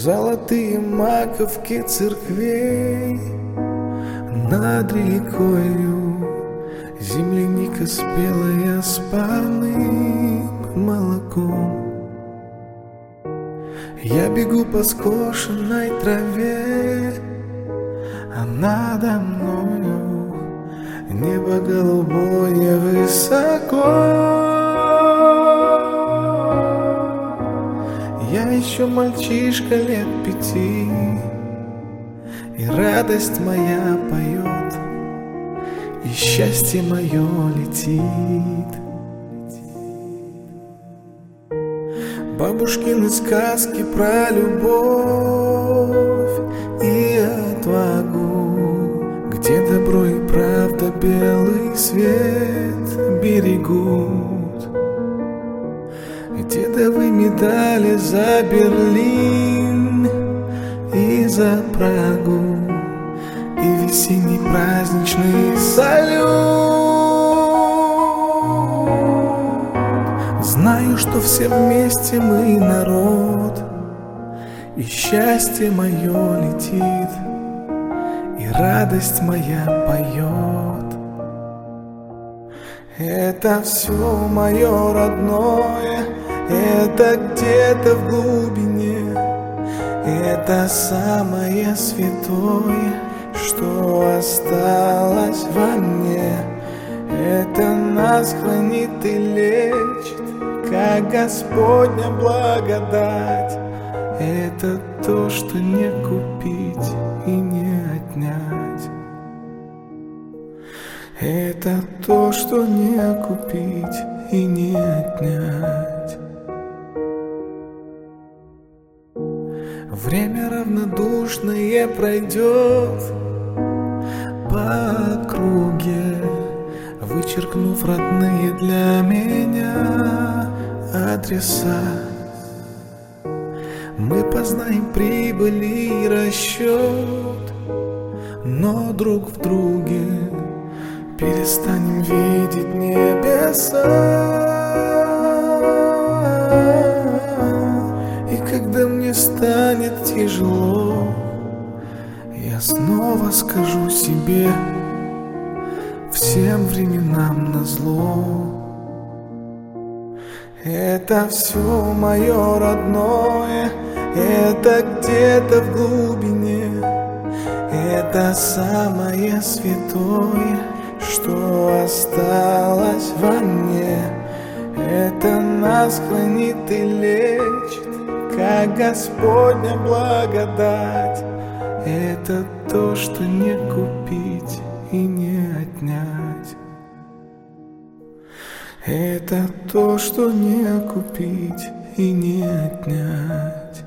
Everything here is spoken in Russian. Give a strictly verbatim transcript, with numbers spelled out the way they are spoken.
Золотые маковки церквей над рекою, земляника спелая с парным молоком. Я бегу по скошенной траве, а надо мною небо голубое высоко. Я еще мальчишка лет пяти, и радость моя поет, и счастье мое летит. Бабушкины сказки про любовь и отвагу, где добро и правда белый свет берегут, дедовы медали за Берлин и за Прагу, и весенний праздничный салют. Знаю, что все вместе мы народ, и счастье мое летит, и радость моя поет. Это все мое родное, это где-то в глубине, это самое святое, что осталось во мне. Это нас хранит и лечит, как Господня благодать. Это то, что не купить и не отнять. Это то, что не купить и не отнять. Время равнодушное пройдет по округе, вычеркнув родные для меня адреса. Мы познаем прибыль и расчет, но друг в друге перестанем видеть небеса. И когда мне станет тяжело, я снова скажу себе: всем временам назло. Это все мое родное, это где-то в глубине, это самое святое, что осталось во мне. Это нас хранит и лечит, как Господня благодать. Это то, что не купить и не отнять. Это то, что не купить и не отнять.